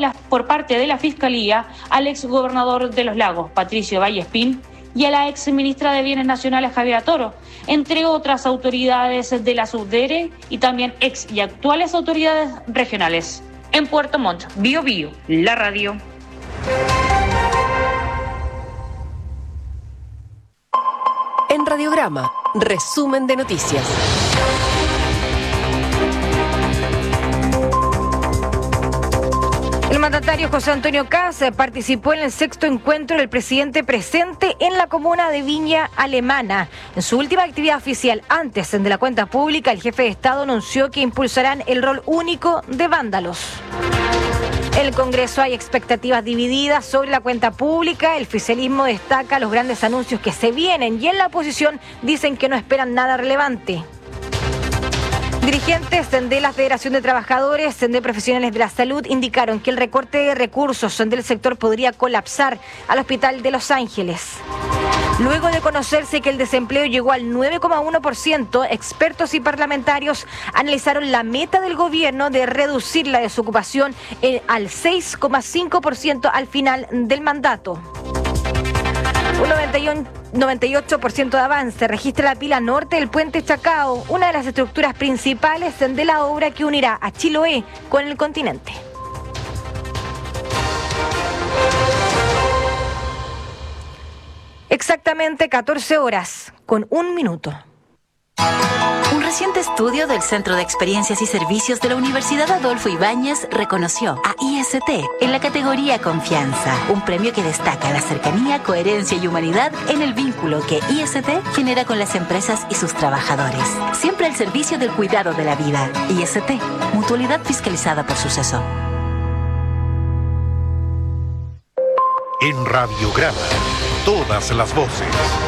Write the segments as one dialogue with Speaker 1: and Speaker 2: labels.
Speaker 1: por parte de la Fiscalía al exgobernador de Los Lagos, Patricio Vallespín, y a la ex ministra de Bienes Nacionales, Javiera Toro, entre otras autoridades de la Subdere y también ex y actuales autoridades regionales. En Puerto Montt, Bio Bio, la radio.
Speaker 2: En Radiograma, resumen de noticias.
Speaker 3: El mandatario José Antonio Kast participó en el 6º encuentro del presidente presente en la comuna de Viña Alemana. En su última actividad oficial antes de la cuenta pública, el jefe de Estado anunció que impulsarán el rol único de vándalos. En el Congreso hay expectativas divididas sobre la cuenta pública. El oficialismo destaca los grandes anuncios que se vienen y en la oposición dicen que no esperan nada relevante. Dirigentes de la Federación de Trabajadores de Profesionales de la Salud indicaron que el recorte de recursos del sector podría colapsar al Hospital de Los Ángeles. Luego de conocerse que el desempleo llegó al 9,1%, expertos y parlamentarios analizaron la meta del gobierno de reducir la desocupación al 6,5% al final del mandato. Un 98% de avance registra la pila norte del puente Chacao, una de las estructuras principales de la obra que unirá a Chiloé con el continente. Exactamente 14 horas con 1 minuto.
Speaker 4: Un reciente estudio del Centro de Experiencias y Servicios de la Universidad Adolfo Ibáñez reconoció a IST en la categoría Confianza, un premio que destaca la cercanía, coherencia y humanidad en el vínculo que IST genera con las empresas y sus trabajadores. Siempre al servicio del cuidado de la vida. IST, mutualidad fiscalizada por Suceso.
Speaker 5: En Radiograma, todas las voces.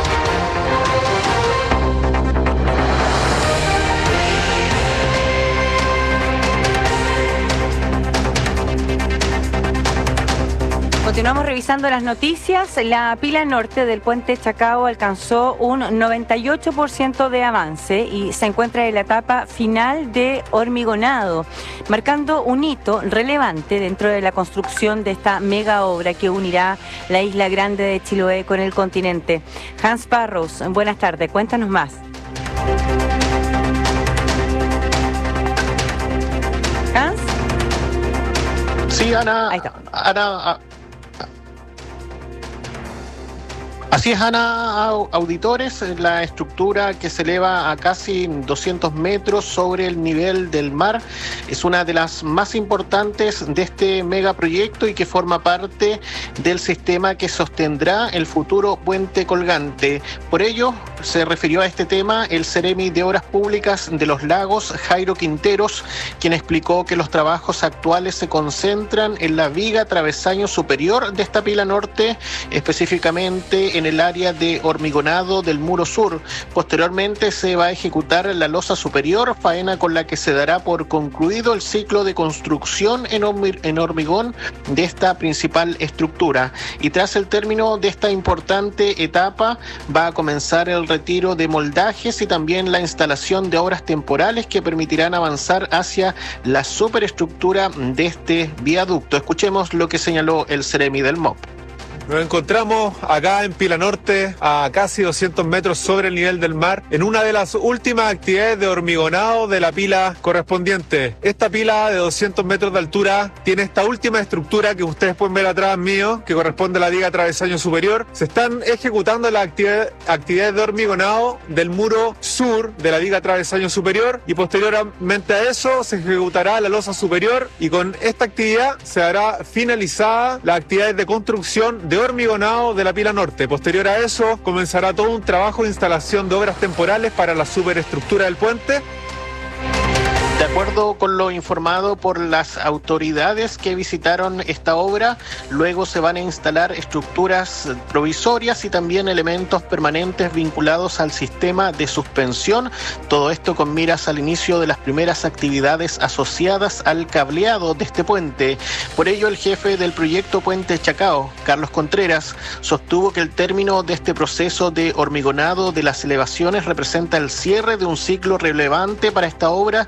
Speaker 6: Continuamos revisando las noticias. La pila norte del puente Chacao alcanzó un 98% de avance y se encuentra en la etapa final de hormigonado, marcando un hito relevante dentro de la construcción de esta mega obra que unirá la isla grande de Chiloé con el continente. Hans Parros, buenas tardes, cuéntanos más. ¿Hans?
Speaker 7: Sí, Ana.
Speaker 6: Ahí está.
Speaker 7: Así es, Ana, auditores, la estructura que se eleva a casi 200 metros sobre el nivel del mar es una de las más importantes de este megaproyecto y que forma parte del sistema que sostendrá el futuro puente colgante. Por ello, se refirió a este tema el Seremi de Obras Públicas de Los Lagos, Jairo Quinteros, quien explicó que los trabajos actuales se concentran en la viga travesaño superior de esta pila norte, específicamente en el área de hormigonado del muro sur. Posteriormente se va a ejecutar la losa superior, faena con la que se dará por concluido el ciclo de construcción en hormigón de esta principal estructura. Y tras el término de esta importante etapa va a comenzar el retiro de moldajes y también la instalación de obras temporales que permitirán avanzar hacia la superestructura de este viaducto. Escuchemos lo que señaló el Seremi del MOP.
Speaker 8: Nos encontramos acá en Pila Norte, a casi 200 metros sobre el nivel del mar, en una de las últimas actividades de hormigonado de la pila correspondiente. Esta pila de 200 metros de altura tiene esta última estructura que ustedes pueden ver atrás mío, que corresponde a la viga travesaño superior. Se están ejecutando las actividades de hormigonado del muro sur de la viga travesaño superior y posteriormente a eso se ejecutará la losa superior y con esta actividad se hará finalizada las actividades de construcción de hormigonado de la pila norte. Posterior a eso comenzará todo un trabajo de instalación de obras temporales para la superestructura del puente.
Speaker 7: De acuerdo con lo informado por las autoridades que visitaron esta obra, luego se van a instalar estructuras provisorias y también elementos permanentes vinculados al sistema de suspensión. Todo esto con miras al inicio de las primeras actividades asociadas al cableado de este puente. Por ello, el jefe del proyecto Puente Chacao, Carlos Contreras, sostuvo que el término de este proceso de hormigonado de las elevaciones representa el cierre de un ciclo relevante para esta obra y agregó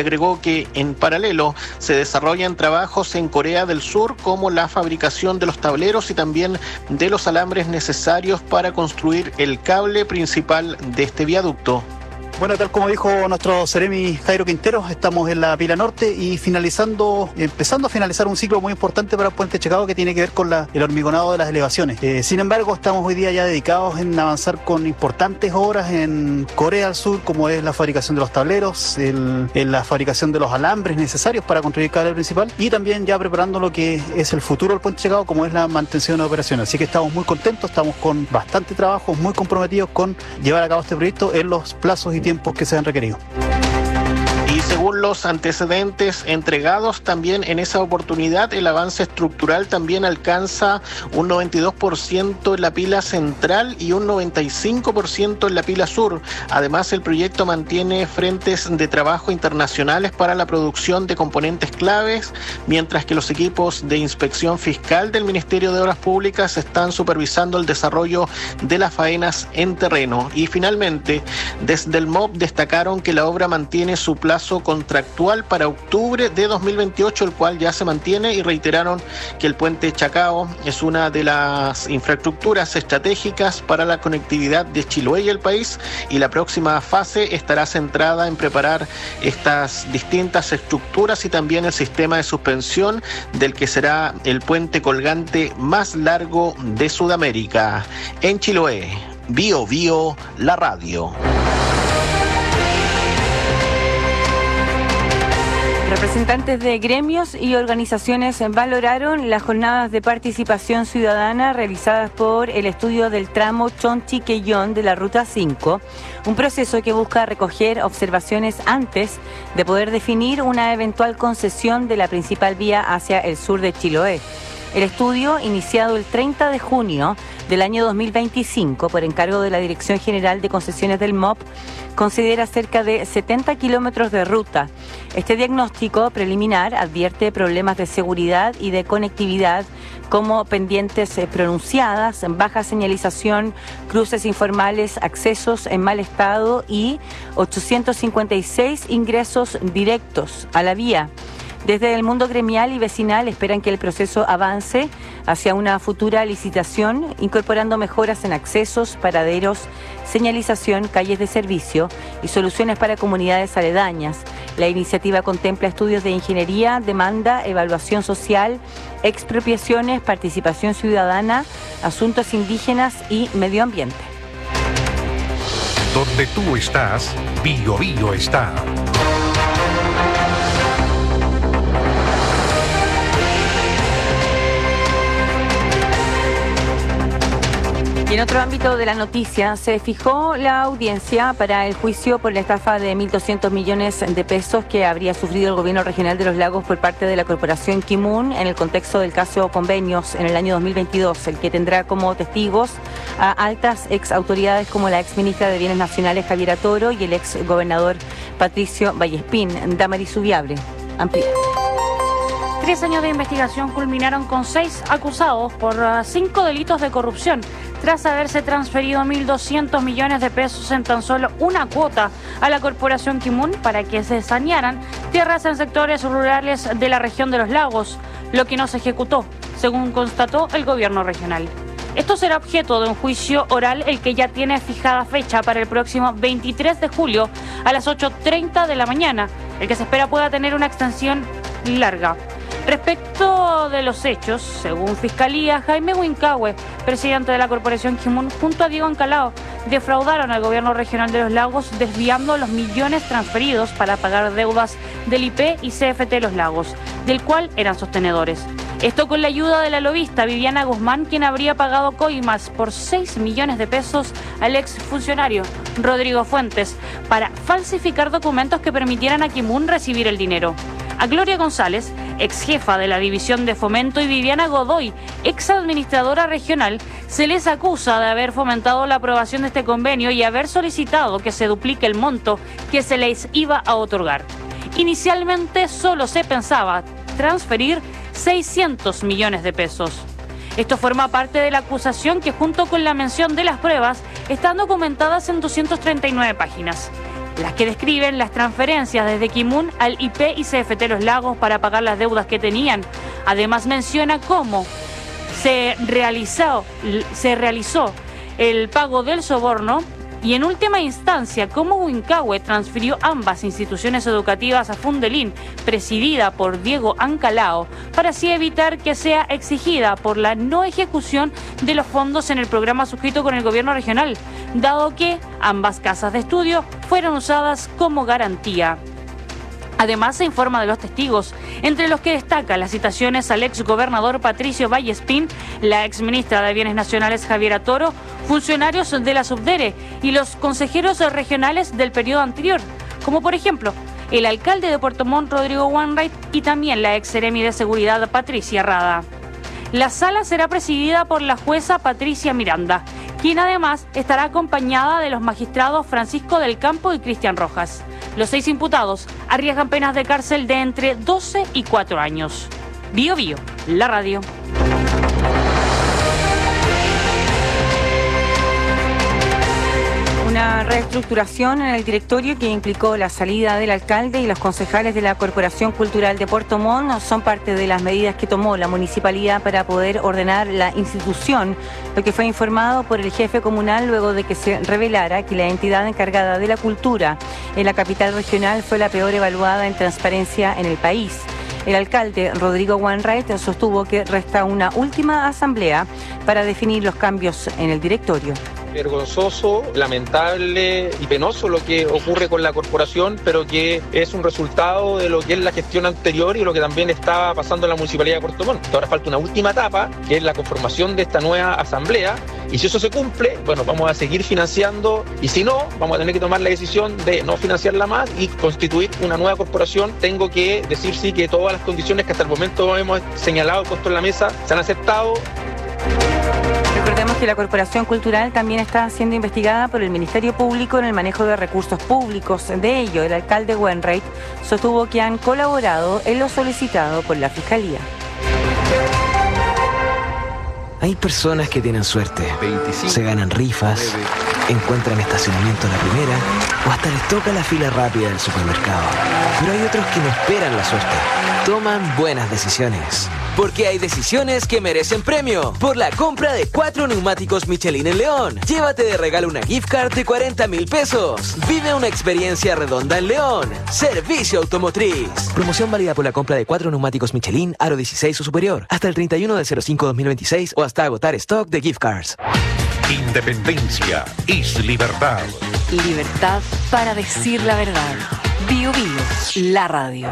Speaker 7: agregó que en paralelo se desarrollan trabajos en Corea del Sur, como la fabricación de los tableros y también de los alambres necesarios para construir el cable principal de este viaducto.
Speaker 9: Bueno, tal como dijo nuestro Seremi Jairo Quintero, estamos en la Pila Norte y empezando a finalizar un ciclo muy importante para el Puente Chacao, que tiene que ver con el hormigonado de las elevaciones. Sin embargo, estamos hoy día ya dedicados en avanzar con importantes obras en Corea del Sur, como es la fabricación de los tableros, en la fabricación de los alambres necesarios para construir el cable principal, y también ya preparando lo que es el futuro del Puente Chacao, como es la mantención de operaciones. Así que estamos muy contentos, estamos con bastante trabajo, muy comprometidos con llevar a cabo este proyecto en los plazos y tiempos que se han requerido.
Speaker 7: Y según los antecedentes entregados también en esa oportunidad, el avance estructural también alcanza un 92% en la pila central y un 95% en la pila sur. Además, el proyecto mantiene frentes de trabajo internacionales para la producción de componentes claves, mientras que los equipos de inspección fiscal del Ministerio de Obras Públicas están supervisando el desarrollo de las faenas en terreno. Y finalmente, desde el MOB destacaron que la obra mantiene su plazo contractual para octubre de 2028, el cual ya se mantiene, y reiteraron que el Puente Chacao es una de las infraestructuras estratégicas para la conectividad de Chiloé y el país, y la próxima fase estará centrada en preparar estas distintas estructuras y también el sistema de suspensión del que será el puente colgante más largo de Sudamérica. En Chiloé, Bio Bio, la radio.
Speaker 6: Representantes de gremios y organizaciones valoraron las jornadas de participación ciudadana realizadas por el estudio del tramo Chonchi-Quellón de la Ruta 5, un proceso que busca recoger observaciones antes de poder definir una eventual concesión de la principal vía hacia el sur de Chiloé. El estudio, iniciado el 30 de junio del año 2025 por encargo de la Dirección General de Concesiones del MOP, considera cerca de 70 kilómetros de ruta. Este diagnóstico preliminar advierte problemas de seguridad y de conectividad, como pendientes pronunciadas, baja señalización, cruces informales, accesos en mal estado y 856 ingresos directos a la vía. Desde el mundo gremial y vecinal esperan que el proceso avance hacia una futura licitación, incorporando mejoras en accesos, paraderos, señalización, calles de servicio y soluciones para comunidades aledañas. La iniciativa contempla estudios de ingeniería, demanda, evaluación social, expropiaciones, participación ciudadana, asuntos indígenas y medio ambiente.
Speaker 5: Donde tú estás, Bio Bio está.
Speaker 6: Y en otro ámbito de la noticia, se fijó la audiencia para el juicio por la estafa de 1.200 millones de pesos que habría sufrido el gobierno regional de Los Lagos por parte de la corporación Kimun en el contexto del caso Convenios en el año 2022, el que tendrá como testigos a altas ex autoridades como la ex ministra de Bienes Nacionales Javiera Toro y el ex gobernador Patricio Vallespín. Damaris Ubiable amplía.
Speaker 1: 3 años de investigación culminaron con 6 acusados por 5 delitos de corrupción, tras haberse transferido 1.200 millones de pesos en tan solo una cuota a la corporación Kimun para que se sanearan tierras en sectores rurales de la región de Los Lagos, lo que no se ejecutó, según constató el gobierno regional. Esto será objeto de un juicio oral, el que ya tiene fijada fecha para el próximo 23 de julio a las 8:30 de la mañana, el que se espera pueda tener una extensión larga. Respecto de los hechos, según Fiscalía, Jaime Huincahue, presidente de la corporación Kimun, junto a Diego Ancalao, defraudaron al gobierno regional de Los Lagos, desviando los millones transferidos para pagar deudas del IP y CFT Los Lagos, del cual eran sostenedores. Esto con la ayuda de la lobista Viviana Guzmán, quien habría pagado coimas por 6 millones de pesos al exfuncionario Rodrigo Fuentes para falsificar documentos que permitieran a Kimun recibir el dinero. A Gloria González, ex jefa de la División de Fomento, y Viviana Godoy, ex administradora regional, se les acusa de haber fomentado la aprobación de este convenio y haber solicitado que se duplique el monto que se les iba a otorgar. Inicialmente solo se pensaba transferir 600 millones de pesos. Esto forma parte de la acusación que, junto con la mención de las pruebas, están documentadas en 239 páginas. las que describen las transferencias desde Kimun al IP y CFT Los Lagos para pagar las deudas que tenían. Además menciona cómo se realizó el pago del soborno y en última instancia cómo Huincahue transfirió ambas instituciones educativas a Fundelín, presidida por Diego Ancalao, para así evitar que sea exigida por la no ejecución de los fondos en el programa suscrito con el gobierno regional, dado que ambas casas de estudio fueron usadas como garantía. Además, se informa de los testigos, entre los que destaca las citaciones al ex gobernador Patricio Vallespín, la ex ministra de Bienes Nacionales Javiera Toro, funcionarios de la Subdere y los consejeros regionales del periodo anterior, como por ejemplo el alcalde de Puerto Montt, Rodrigo Wainwright, y también la ex seremi de Seguridad, Patricia Rada. La sala será presidida por la jueza Patricia Miranda, quien además estará acompañada de los magistrados Francisco del Campo y Cristian Rojas. Los 6 imputados arriesgan penas de cárcel de entre 12 y 4 años. Bío Bío, la radio.
Speaker 6: Una reestructuración en el directorio que implicó la salida del alcalde y los concejales de la Corporación Cultural de Puerto Montt son parte de las medidas que tomó la municipalidad para poder ordenar la institución, lo que fue informado por el jefe comunal luego de que se revelara que la entidad encargada de la cultura en la capital regional fue la peor evaluada en transparencia en el país. El alcalde Rodrigo Wainwright sostuvo que resta una última asamblea para definir los cambios en el directorio.
Speaker 10: Vergonzoso, lamentable y penoso lo que ocurre con la corporación, pero que es un resultado de lo que es la gestión anterior y lo que también estaba pasando en la Municipalidad de Puerto Montt. Ahora falta una última etapa, que es la conformación de esta nueva asamblea, y si eso se cumple, bueno, vamos a seguir financiando, y si no, vamos a tener que tomar la decisión de no financiarla más y constituir una nueva corporación. Tengo que decir sí que todas las condiciones que hasta el momento hemos señalado, puesto en la mesa, se han aceptado.
Speaker 6: Recordemos que la Corporación Cultural también está siendo investigada por el Ministerio Público en el manejo de recursos públicos. De ello, el alcalde Wainwright sostuvo que han colaborado en lo solicitado por la Fiscalía.
Speaker 11: Hay personas que tienen suerte, se ganan rifas, encuentran estacionamiento a la primera o hasta les toca la fila rápida del supermercado. Pero hay otros que no esperan la suerte, toman buenas decisiones. Porque hay decisiones que merecen premio. Por la compra de 4 neumáticos Michelin en León, llévate de regalo una gift card de 40,000 pesos. Vive una experiencia redonda en León. Servicio Automotriz. Promoción válida por la compra de 4 neumáticos Michelin, aro 16 o superior, hasta el 31/05/2026 o hasta agotar stock de gift cards.
Speaker 5: Independencia es libertad.
Speaker 2: Libertad para decir la verdad. Bío Bío, la radio.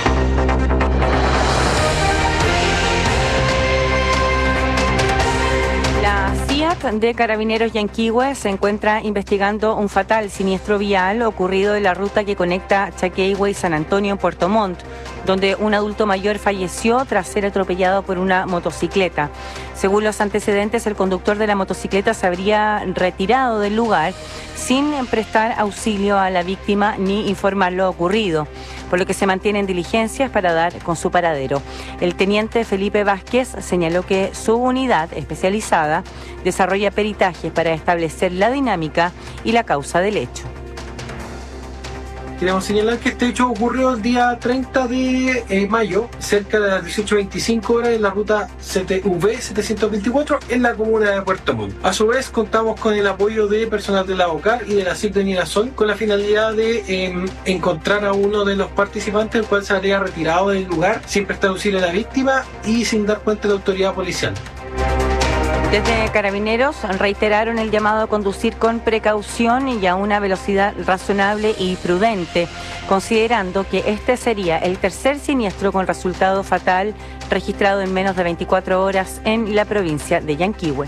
Speaker 6: La CIAT de Carabineros Yanquihue se encuentra investigando un fatal siniestro vial ocurrido en la ruta que conecta Chaquehue y San Antonio en Puerto Montt, donde un adulto mayor falleció tras ser atropellado por una motocicleta. Según los antecedentes, el conductor de la motocicleta se habría retirado del lugar sin prestar auxilio a la víctima ni informar lo ocurrido, por lo que se mantienen diligencias para dar con su paradero. El teniente Felipe Vázquez señaló que su unidad especializada desarrolla peritajes para establecer la dinámica y la causa del hecho.
Speaker 12: Queremos señalar que este hecho ocurrió el día 30 de mayo, cerca de las 18:25 horas en la ruta CTV 724 en la comuna de Puerto Montt. A su vez, contamos con el apoyo de personal de la OCAR y de la CIP de Mirasol con la finalidad de encontrar a uno de los participantes, el cual se habría retirado del lugar sin prestar auxilio a la víctima y sin dar cuenta de la autoridad policial.
Speaker 6: Desde Carabineros reiteraron el llamado a conducir con precaución y a una velocidad razonable y prudente, considerando que este sería el tercer siniestro con resultado fatal registrado en menos de 24 horas en la provincia de Yanquihue.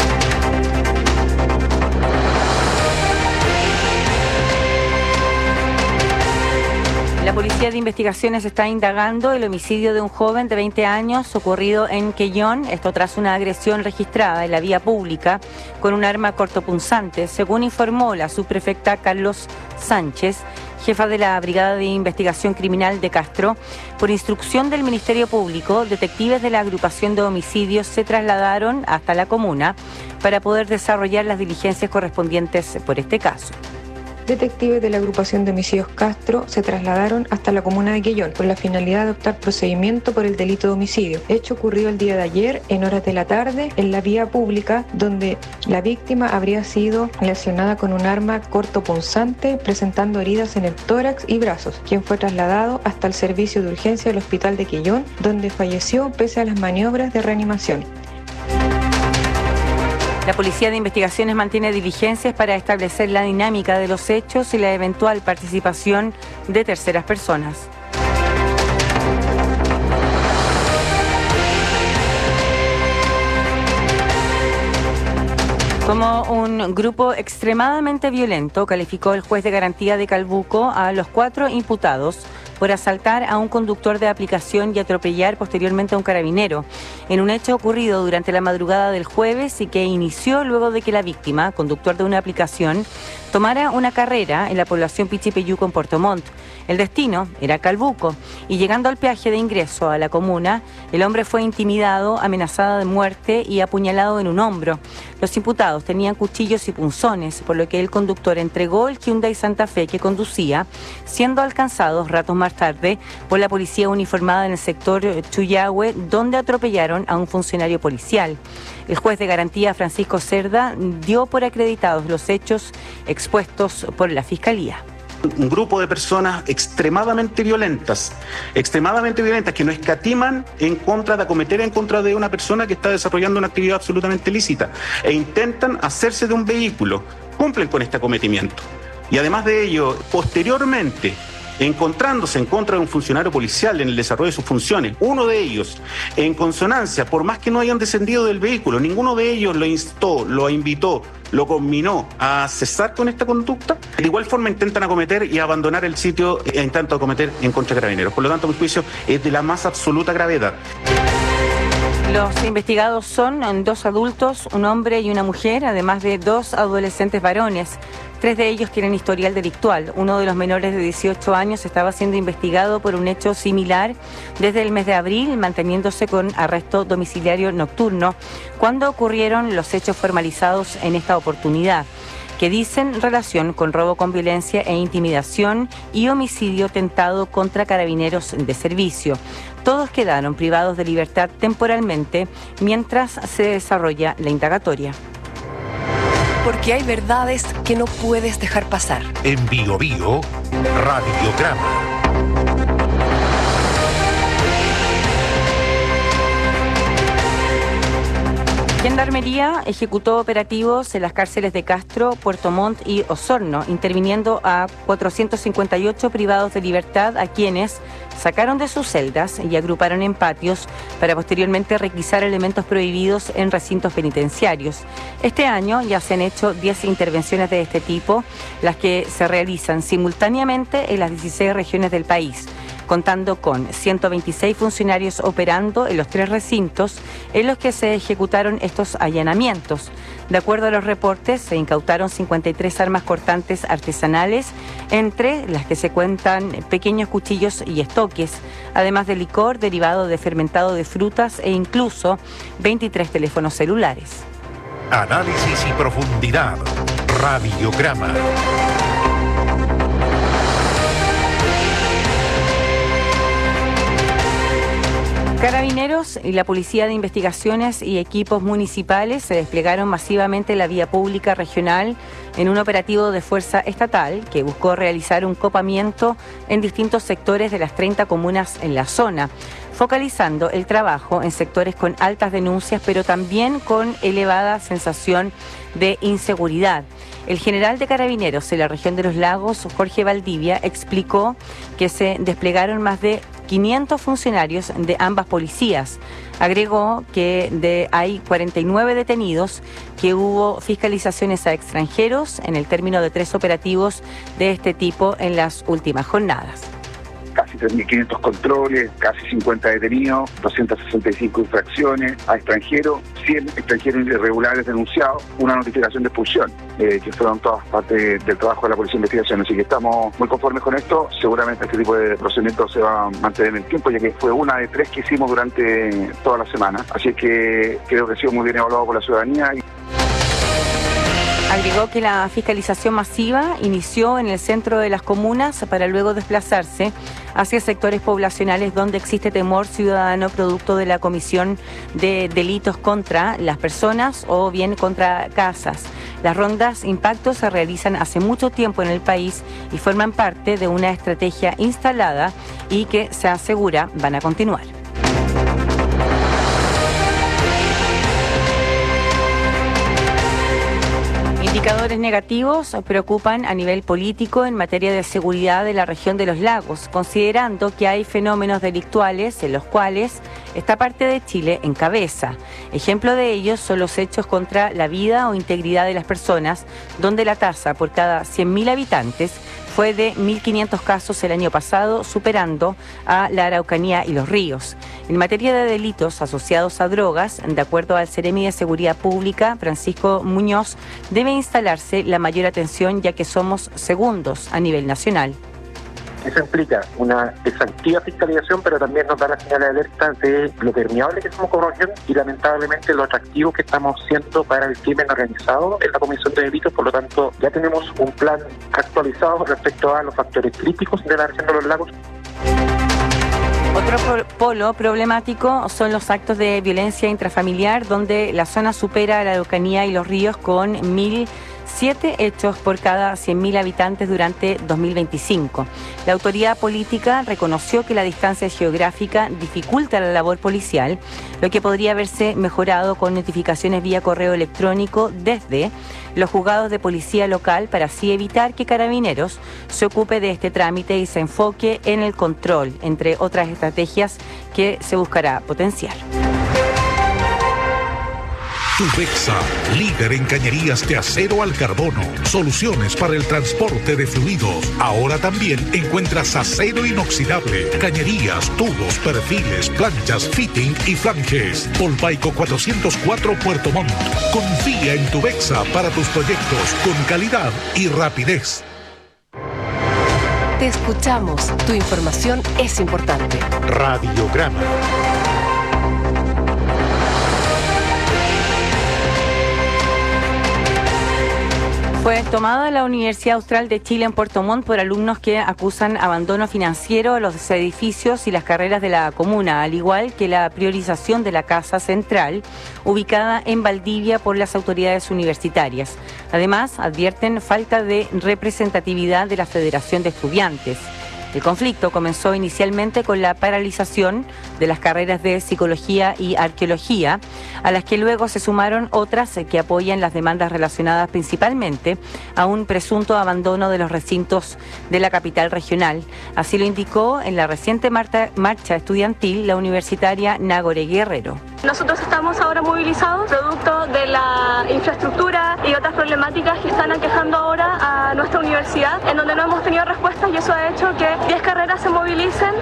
Speaker 6: La Policía de Investigaciones está indagando el homicidio de un joven de 20 años ocurrido en Quellón, esto tras una agresión registrada en la vía pública con un arma cortopunzante, según informó la subprefecta Carlos Sánchez, jefa de la Brigada de Investigación Criminal de Castro. Por instrucción del Ministerio Público, detectives de la agrupación de homicidios se trasladaron hasta la comuna para poder desarrollar las diligencias correspondientes por este caso.
Speaker 13: detectives de la agrupación de homicidios Castro se trasladaron hasta la comuna de Quellón con la finalidad de adoptar procedimiento por el delito de homicidio. Hecho ocurrido el día de ayer en horas de la tarde en la vía pública, donde la víctima habría sido lesionada con un arma cortopunzante presentando heridas en el tórax y brazos, quien fue trasladado hasta el servicio de urgencia del hospital de Quellón, donde falleció pese a las maniobras de reanimación.
Speaker 6: La Policía de Investigaciones mantiene diligencias para establecer la dinámica de los hechos y la eventual participación de terceras personas. Como un grupo extremadamente violento, calificó el juez de garantía de Calbuco a los 4 imputados por asaltar a un conductor de aplicación y atropellar posteriormente a un carabinero, en un hecho ocurrido durante la madrugada del jueves y que inició luego de que la víctima, conductor de una aplicación, tomara una carrera en la población Pichipeyuco en Puerto Montt. El destino era Calbuco y llegando al peaje de ingreso a la comuna, el hombre fue intimidado, amenazado de muerte y apuñalado en un hombro. Los imputados tenían cuchillos y punzones, por lo que el conductor entregó el Hyundai Santa Fe que conducía, siendo alcanzados ratos más tarde por la policía uniformada en el sector Chuyahue, donde atropellaron a un funcionario policial. El juez de garantía Francisco Cerda dio por acreditados los hechos expuestos por la Fiscalía.
Speaker 14: Un grupo de personas extremadamente violentas que no escatiman en contra de acometer en contra de una persona que está desarrollando una actividad absolutamente lícita e intentan hacerse de un vehículo, cumplen con este acometimiento. Y además de ello, posteriormente, encontrándose en contra de un funcionario policial en el desarrollo de sus funciones, uno de ellos, en consonancia, por más que no hayan descendido del vehículo, ninguno de ellos lo instó, lo invitó, lo conminó a cesar con esta conducta, de igual forma intentan acometer y abandonar el sitio e intentan acometer en contra de carabineros. Por lo tanto, mi juicio es de la más absoluta gravedad.
Speaker 6: Los investigados son 2 adultos, un hombre y una mujer, además de 2 adolescentes varones. 3 de ellos tienen historial delictual. Uno de los menores de 18 años estaba siendo investigado por un hecho similar desde el mes de abril, manteniéndose con arresto domiciliario nocturno, cuando ocurrieron los hechos formalizados en esta oportunidad, que dicen relación con robo con violencia e intimidación y homicidio tentado contra carabineros de servicio. Todos quedaron privados de libertad temporalmente mientras se desarrolla la indagatoria.
Speaker 2: Porque hay verdades que no puedes dejar pasar.
Speaker 5: En Bio Bio, Radiograma.
Speaker 6: Gendarmería ejecutó operativos en las cárceles de Castro, Puerto Montt y Osorno, interviniendo a 458 privados de libertad a quienes sacaron de sus celdas y agruparon en patios para posteriormente requisar elementos prohibidos en recintos penitenciarios. Este año ya se han hecho 10 intervenciones de este tipo, las que se realizan simultáneamente en las 16 regiones del país, contando con 126 funcionarios operando en los 3 recintos en los que se ejecutaron estos allanamientos. De acuerdo a los reportes, se incautaron 53 armas cortantes artesanales, entre las que se cuentan pequeños cuchillos y estoques, además de licor derivado de fermentado de frutas e incluso 23 teléfonos celulares.
Speaker 5: Análisis y profundidad. Radiograma.
Speaker 6: Carabineros y la Policía de Investigaciones y equipos municipales se desplegaron masivamente en la vía pública regional en un operativo de fuerza estatal que buscó realizar un copamiento en distintos sectores de las 30 comunas en la zona, focalizando el trabajo en sectores con altas denuncias, pero también con elevada sensación de inseguridad. El general de Carabineros en la región de los Lagos, Jorge Valdivia, explicó que se desplegaron más de 500 funcionarios de ambas policías. Agregó que hay 49 detenidos, que hubo fiscalizaciones a extranjeros en el término de 3 operativos de este tipo en las últimas jornadas.
Speaker 15: Casi 3.500 controles, casi 50 detenidos, 265 infracciones a extranjeros, 100 extranjeros irregulares denunciados, una notificación de expulsión, que fueron todas parte del trabajo de la Policía de Investigación. Así que estamos muy conformes con esto. Seguramente este tipo de procedimientos se va a mantener en el tiempo, ya que fue una de 3 que hicimos durante toda la semana. Así que creo que ha sido muy bien evaluado por la ciudadanía.
Speaker 6: Agregó que la fiscalización masiva inició en el centro de las comunas para luego desplazarse hacia sectores poblacionales donde existe temor ciudadano producto de la comisión de delitos contra las personas o bien contra casas. Las rondas impacto se realizan hace mucho tiempo en el país y forman parte de una estrategia instalada y que se asegura van a continuar. Indicadores negativos preocupan a nivel político en materia de seguridad de la región de los lagos, considerando que hay fenómenos delictuales en los cuales esta parte de Chile encabeza. Ejemplo de ellos son los hechos contra la vida o integridad de las personas, donde la tasa por cada 100.000 habitantes fue de 1.500 casos el año pasado, superando a la Araucanía y los ríos. En materia de delitos asociados a drogas, de acuerdo al Seremi de Seguridad Pública, Francisco Muñoz, debe instalarse la mayor atención ya que somos segundos a nivel nacional.
Speaker 16: Eso implica una exhaustiva fiscalización, pero también nos da la señal de alerta de lo permeable que somos como región y lamentablemente lo atractivo que estamos siendo para el crimen organizado en la comisión de delitos. Por lo tanto, ya tenemos un plan actualizado respecto a los factores críticos de la región de los lagos.
Speaker 6: Otro polo problemático son los actos de violencia intrafamiliar, donde la zona supera a la Araucanía y los ríos con 1.007 hechos por cada 100.000 habitantes durante 2025. La autoridad política reconoció que la distancia geográfica dificulta la labor policial, lo que podría verse mejorado con notificaciones vía correo electrónico desde los juzgados de policía local para así evitar que Carabineros se ocupe de este trámite y se enfoque en el control, entre otras estrategias que se buscará potenciar.
Speaker 5: Tubexa, líder en cañerías de acero al carbono. Soluciones para el transporte de fluidos. Ahora también encuentras acero inoxidable, cañerías, tubos, perfiles, planchas, fitting y flanges. Polpaico 404 Puerto Montt. Confía en Tubexa para tus proyectos con calidad y rapidez.
Speaker 2: Te escuchamos. Tu información es importante.
Speaker 5: Radiograma.
Speaker 6: Fue tomada la Universidad Austral de Chile en Puerto Montt por alumnos que acusan abandono financiero a los edificios y las carreras de la comuna, al igual que la priorización de la Casa Central, ubicada en Valdivia por las autoridades universitarias. Además, advierten falta de representatividad de la Federación de Estudiantes. El conflicto comenzó inicialmente con la paralización de las carreras de Psicología y Arqueología, a las que luego se sumaron otras que apoyan las demandas relacionadas principalmente a un presunto abandono de los recintos de la capital regional. Así lo indicó en la reciente marcha estudiantil la universitaria Nagore Guerrero.
Speaker 17: Nosotros estamos ahora movilizados producto de la infraestructura y otras problemáticas que están aquejando ahora a nuestra universidad, en donde no hemos tenido respuestas y eso ha hecho que 10 carreras se movilicen.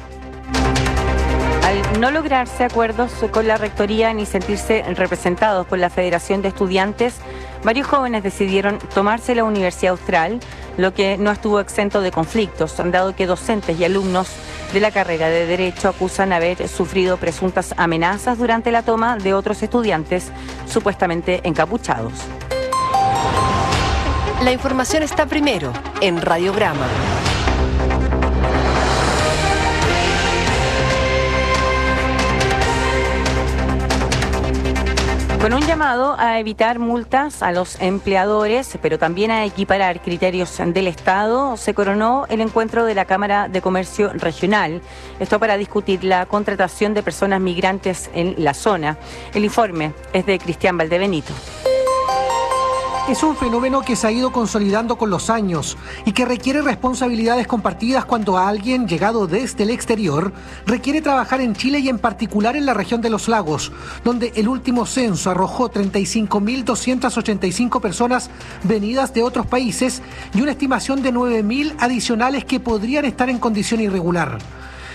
Speaker 6: Al no lograrse acuerdos con la rectoría ni sentirse representados por la Federación de Estudiantes, varios jóvenes decidieron tomarse la Universidad Austral, lo que no estuvo exento de conflictos, dado que docentes y alumnos de la carrera de Derecho acusan haber sufrido presuntas amenazas durante la toma de otros estudiantes supuestamente encapuchados.
Speaker 2: La información está primero en Radiograma.
Speaker 6: Con un llamado a evitar multas a los empleadores, pero también a equiparar criterios del Estado, se coronó el encuentro de la Cámara de Comercio Regional. Esto para discutir la contratación de personas migrantes en la zona. El informe es de Cristian Valdebenito.
Speaker 18: Es un fenómeno que se ha ido consolidando con los años y que requiere responsabilidades compartidas cuando alguien llegado desde el exterior requiere trabajar en Chile y en particular en la región de los lagos, donde el último censo arrojó 35.285 personas venidas de otros países y una estimación de 9.000 adicionales que podrían estar en condición irregular.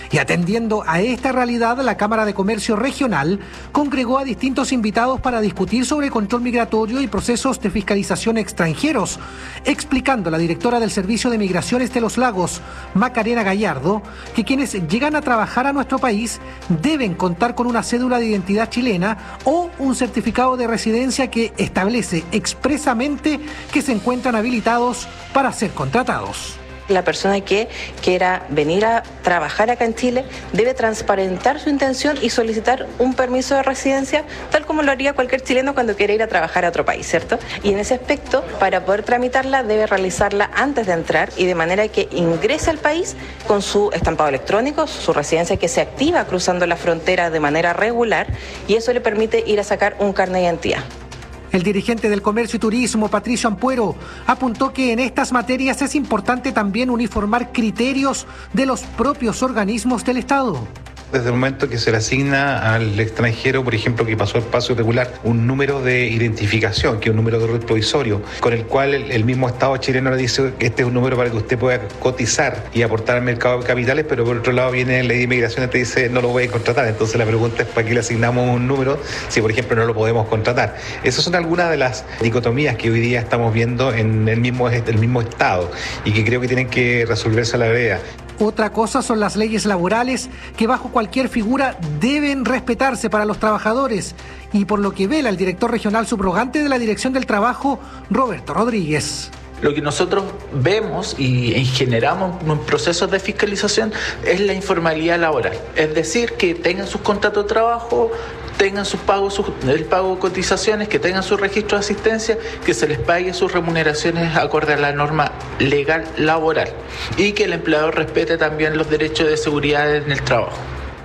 Speaker 18: Y atendiendo a esta realidad, la Cámara de Comercio Regional congregó a distintos invitados para discutir sobre control migratorio y procesos de fiscalización extranjeros, explicando la directora del Servicio de Migraciones de los Lagos, Macarena Gallardo, que quienes llegan a trabajar a nuestro país deben contar con una cédula de identidad chilena o un certificado de residencia que establece expresamente que se encuentran habilitados para ser contratados.
Speaker 19: La persona que quiera venir a trabajar acá en Chile debe transparentar su intención y solicitar un permiso de residencia, tal como lo haría cualquier chileno cuando quiere ir a trabajar a otro país, ¿cierto? Y en ese aspecto, para poder tramitarla, debe realizarla antes de entrar y de manera que ingrese al país con su estampado electrónico, su residencia que se activa cruzando la frontera de manera regular, y eso le permite ir a sacar un carnet de identidad.
Speaker 18: El dirigente del Comercio y Turismo, Patricio Ampuero, apuntó que en estas materias es importante también uniformar criterios de los propios organismos del Estado.
Speaker 20: Desde el momento que se le asigna al extranjero, por ejemplo, que pasó el paso irregular, un número de identificación, que es un número de red provisorio, con el cual el mismo Estado chileno le dice que este es un número para que usted pueda cotizar y aportar al mercado de capitales, pero por otro lado viene la ley de inmigración y te dice no lo voy a contratar. Entonces la pregunta es ¿para qué le asignamos un número si, por ejemplo, no lo podemos contratar? Esas son algunas de las dicotomías que hoy día estamos viendo en el mismo Estado y que creo que tienen que resolverse a la brevedad.
Speaker 18: Otra cosa son las leyes laborales que bajo cualquier figura deben respetarse para los trabajadores y por lo que vela el director regional subrogante de la Dirección del Trabajo, Roberto Rodríguez.
Speaker 21: Lo que nosotros vemos y generamos en procesos de fiscalización es la informalidad laboral. Es decir, que tengan sus contratos de trabajo, tengan sus pagos, el pago de cotizaciones, que tengan su registro de asistencia, que se les pague sus remuneraciones acorde a la norma legal laboral y que el empleador respete también los derechos de seguridad en el trabajo.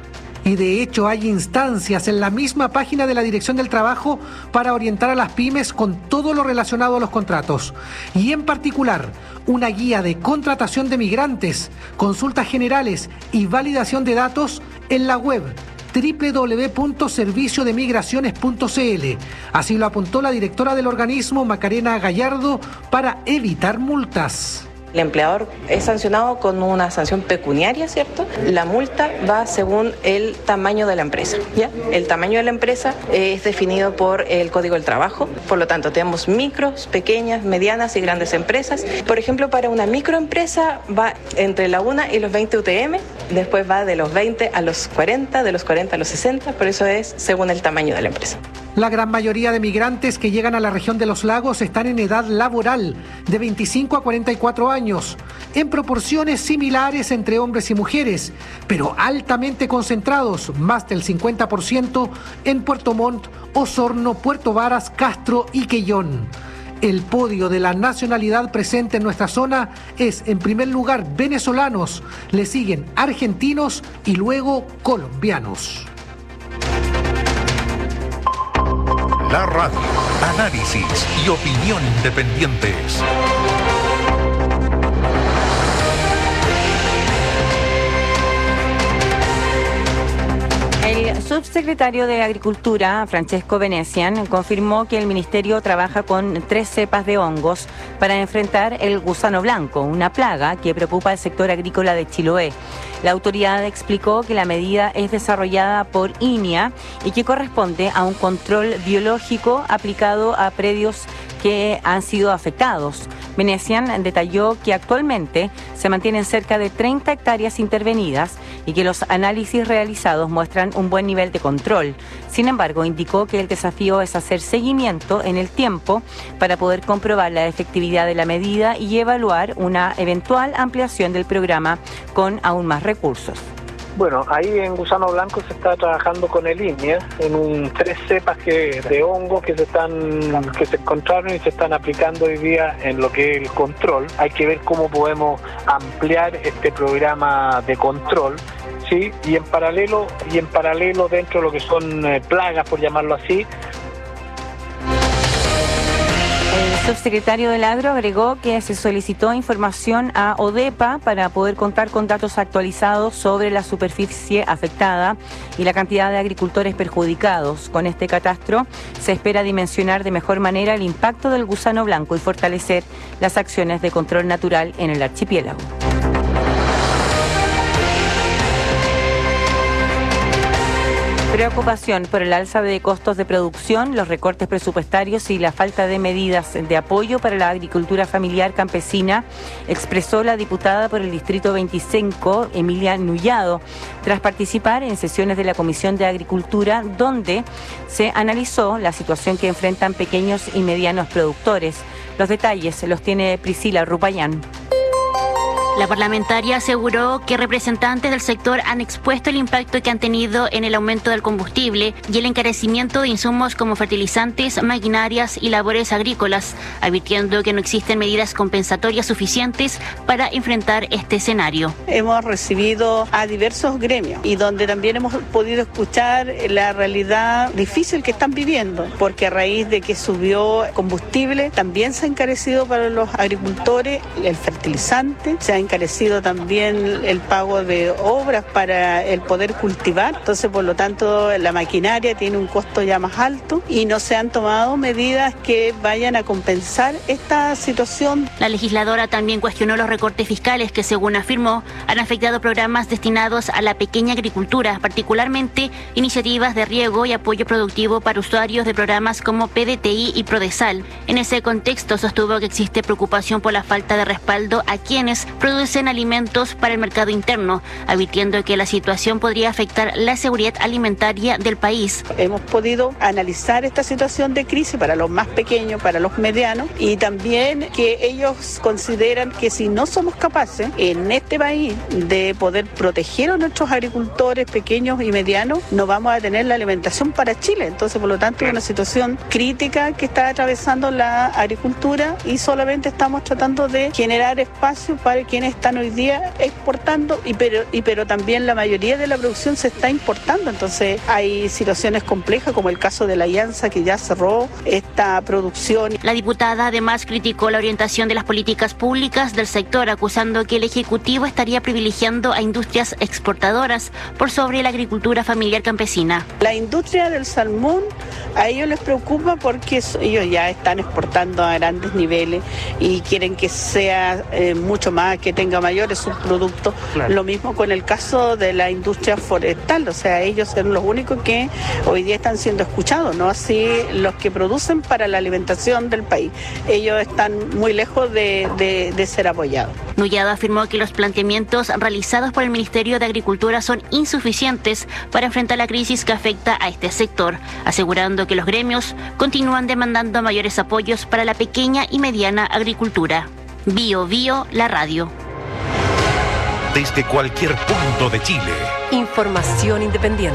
Speaker 18: Y de hecho hay instancias en la misma página de la Dirección del Trabajo para orientar a las pymes con todo lo relacionado a los contratos. Y en particular, una guía de contratación de migrantes, consultas generales y validación de datos en la web www.serviciodemigraciones.cl. Así lo apuntó la directora del organismo, Macarena Gallardo, para evitar multas.
Speaker 19: El empleador es sancionado con una sanción pecuniaria, ¿cierto? La multa va según el tamaño de la empresa, ¿ya? El tamaño de la empresa es definido por el Código del Trabajo, por lo tanto tenemos micros, pequeñas, medianas y grandes empresas. Por ejemplo, para una microempresa va entre la 1 y los 20 UTM, después va de los 20 a los 40, de los 40 a los 60, por eso es según el tamaño de la empresa.
Speaker 18: La gran mayoría de migrantes que llegan a la región de los lagos están en edad laboral, de 25 a 44 años, en proporciones similares entre hombres y mujeres, pero altamente concentrados, más del 50% en Puerto Montt, Osorno, Puerto Varas, Castro y Quellón. El podio de la nacionalidad presente en nuestra zona es, en primer lugar, venezolanos, le siguen argentinos y luego colombianos.
Speaker 5: La radio, análisis y opinión independientes.
Speaker 6: El subsecretario de Agricultura, Francesco Venecian, confirmó que el ministerio trabaja con 3 cepas de hongos para enfrentar el gusano blanco, una plaga que preocupa al sector agrícola de Chiloé. La autoridad explicó que la medida es desarrollada por INIA y que corresponde a un control biológico aplicado a predios que han sido afectados. Venecian detalló que actualmente se mantienen cerca de 30 hectáreas intervenidas y que los análisis realizados muestran un buen nivel de control. Sin embargo, indicó que el desafío es hacer seguimiento en el tiempo para poder comprobar la efectividad de la medida y evaluar una eventual ampliación del programa con aún más recursos.
Speaker 16: Bueno, ahí en Gusano Blanco se está trabajando con el INIA en 3 cepas de hongos que se encontraron y se están aplicando hoy día en lo que es el control. Hay que ver cómo podemos ampliar este programa de control, ¿sí? Y en paralelo dentro de lo que son plagas, por llamarlo así.
Speaker 6: El subsecretario del Agro agregó que se solicitó información a ODEPA para poder contar con datos actualizados sobre la superficie afectada y la cantidad de agricultores perjudicados. Con este catastro se espera dimensionar de mejor manera el impacto del gusano blanco y fortalecer las acciones de control natural en el archipiélago. Preocupación por el alza de costos de producción, los recortes presupuestarios y la falta de medidas de apoyo para la agricultura familiar campesina, expresó la diputada por el Distrito 25, Emilia Nullado, tras participar en sesiones de la Comisión de Agricultura, donde se analizó la situación que enfrentan pequeños y medianos productores. Los detalles los tiene Priscila Rupayán.
Speaker 3: La parlamentaria aseguró que representantes del sector han expuesto el impacto que han tenido en el aumento del combustible y el encarecimiento de insumos como fertilizantes, maquinarias y labores agrícolas, advirtiendo que no existen medidas compensatorias suficientes para enfrentar este escenario.
Speaker 22: Hemos recibido a diversos gremios y donde también hemos podido escuchar la realidad difícil que están viviendo, porque a raíz de que subió combustible también se ha encarecido para los agricultores el fertilizante, se ha encarecido también el pago de obras para el poder cultivar, entonces por lo tanto la maquinaria tiene un costo ya más alto y no se han tomado medidas que vayan a compensar esta situación.
Speaker 3: La legisladora también cuestionó los recortes fiscales que, según afirmó, han afectado programas destinados a la pequeña agricultura, particularmente iniciativas de riego y apoyo productivo para usuarios de programas como PDTI y Prodesal. En ese contexto sostuvo que existe preocupación por la falta de respaldo a quienes producen alimentos para el mercado interno, advirtiendo que la situación podría afectar la seguridad alimentaria del país.
Speaker 22: Hemos podido analizar esta situación de crisis para los más pequeños, para los medianos, y también que ellos consideran que si no somos capaces en este país de poder proteger a nuestros agricultores pequeños y medianos, no vamos a tener la alimentación para Chile. Entonces, por lo tanto, es una situación crítica que está atravesando la agricultura y solamente estamos tratando de generar espacio para quienes están hoy día exportando, pero también la mayoría de la producción se está importando. Entonces hay situaciones complejas como el caso de la Alianza, que ya cerró esta producción.
Speaker 3: La diputada además criticó la orientación de las políticas públicas del sector, acusando que el Ejecutivo estaría privilegiando a industrias exportadoras por sobre la agricultura familiar campesina.
Speaker 22: La industria del salmón, a ellos les preocupa porque ellos ya están exportando a grandes niveles y quieren que sea mucho más, que tenga mayores subproductos. Claro. Lo mismo con el caso de la industria forestal, o sea, ellos son los únicos que hoy día están siendo escuchados, no así los que producen para la alimentación del país. Ellos están muy lejos de ser apoyados.
Speaker 3: Nullado afirmó que los planteamientos realizados por el Ministerio de Agricultura son insuficientes para enfrentar la crisis que afecta a este sector, asegurando que los gremios continúan demandando mayores apoyos para la pequeña y mediana agricultura. Bio Bio, la radio.
Speaker 5: Desde cualquier punto de Chile.
Speaker 2: Información independiente.